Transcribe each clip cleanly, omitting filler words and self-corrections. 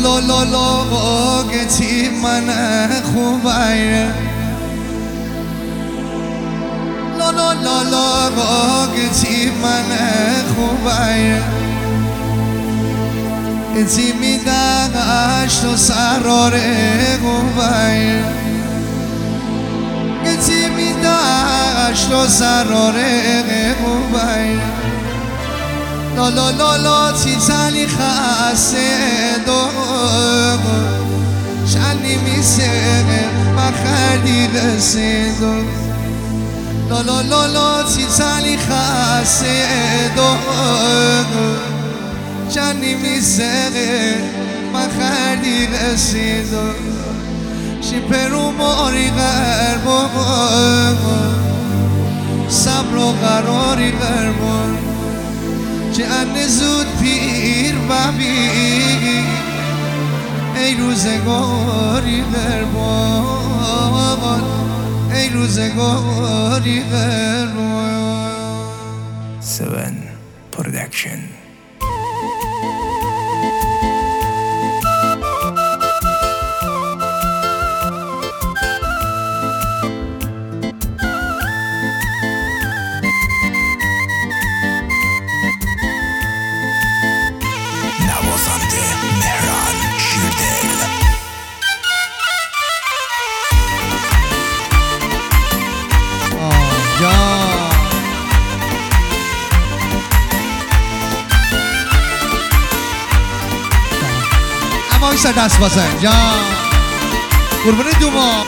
لا لا لا قتی من خوبه لا لا لا لا قتی من خوبه قتی میدهش تو سرار خوبه قتی میدهش تو سرار خوبه لا لا لا لا تیتالی خسته دو شنی میسه مخردی رسیدو لا لا لا لا تیتالی خسته دو شنی میسه مخردی رسیدو شیپرو ماری غربو صبر و قراری غربو جهان زود پیر ببین ای روزگاری قربان ای روزگاری قربان 7 Production. امایسا دست بزن جان قربون دوما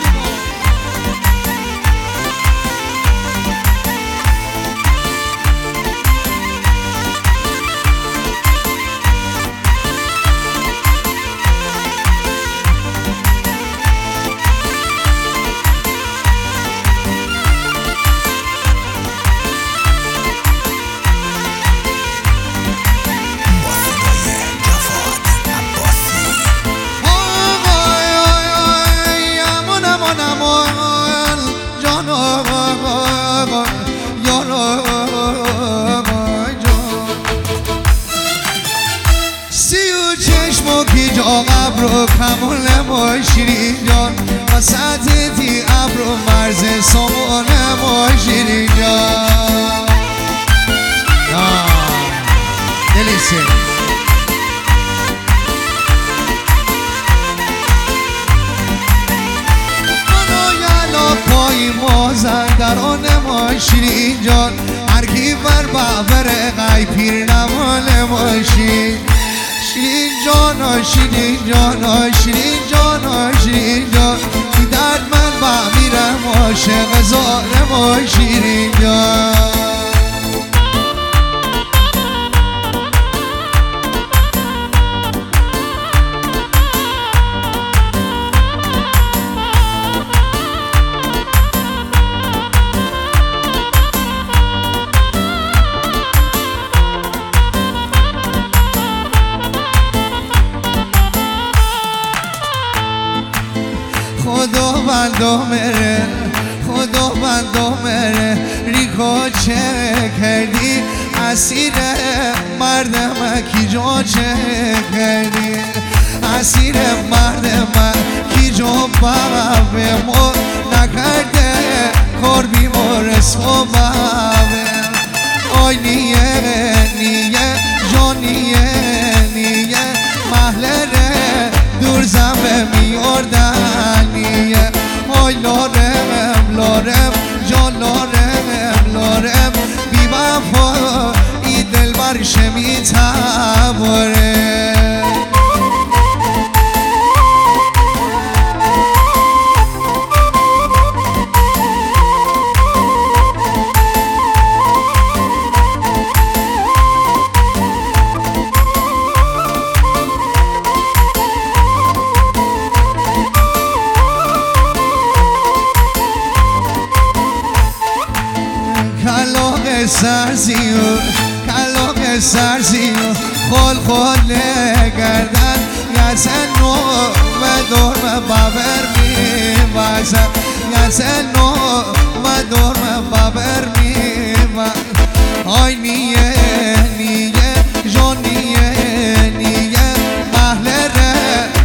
ابرو کمون ما شیرین جان وسط تی ابرو مرز سامان ما شیرین جان دلیسه منو یلا پای ما زندران ما شیرین جان هرکی بر بابر غی پیر نمان ما شیرین جانا شیرین جانا شیرین جانا شیرین جان بی درد من بمیرم عاشق زار ما شیرین جان خدا بندو مره خدا بندو مره ریکو چه کردی اسیر مردم کی جو چه کردی اسیر مردم کی جو بابه مو نکرده کربی مورس و بابه آی نیه جان نیه محلره دور زمه میاردنیه آی لارم جان لارم بی وفا ای دل برشه میتباره کلاق سرزیو خال گردن یزن و دورم بابر میوزن یزن و دورم بابر میوزن آی نیه جان نیه محلره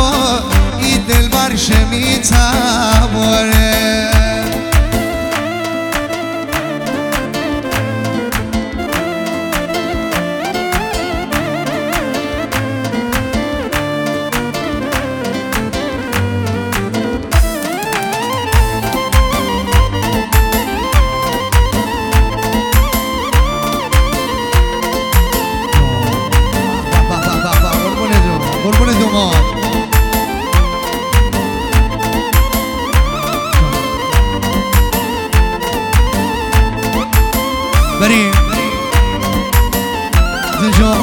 و این دل برشه میتباره قربون دوما بریم دجا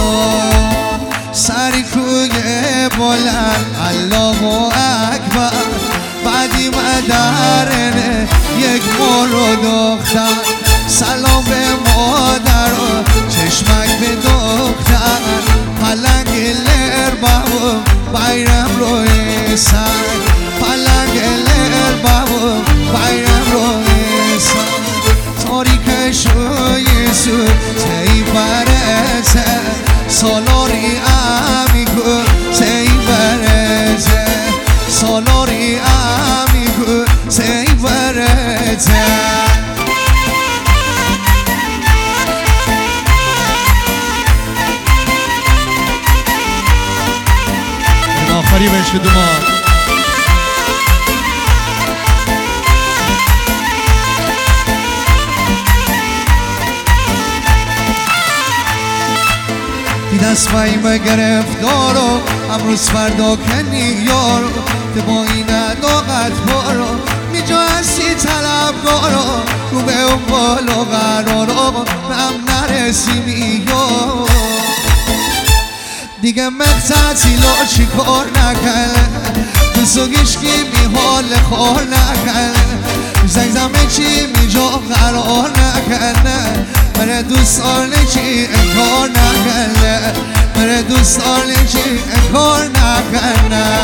سری کوی بلند الله اکبر بعدی مدرنه یک مورو دختر سلام به مادر و چشمک به دختر پلنگ لر بابو بایرم روی سر پلنگ لر بابو بایرم روی سر تاریک شوی سو تی برزه سالاری امیگو تی برزه سالاری امیگو تی برزه آخری بهش دوما دست بایم گرفتارو امروز فردا کنی یارو که با این علاقت بارو میجا هستی طلبگارو رو به اون بالا قرارو به هم نرسیمی یارو دیگه مقطعی لا چی کار نکنه تو سوگیش که بی حال خور نکنه زنگزمه چی میجا قرار نکنه مره دوستانه چی انکار نکنه مره دوستانه چی انکار نکنه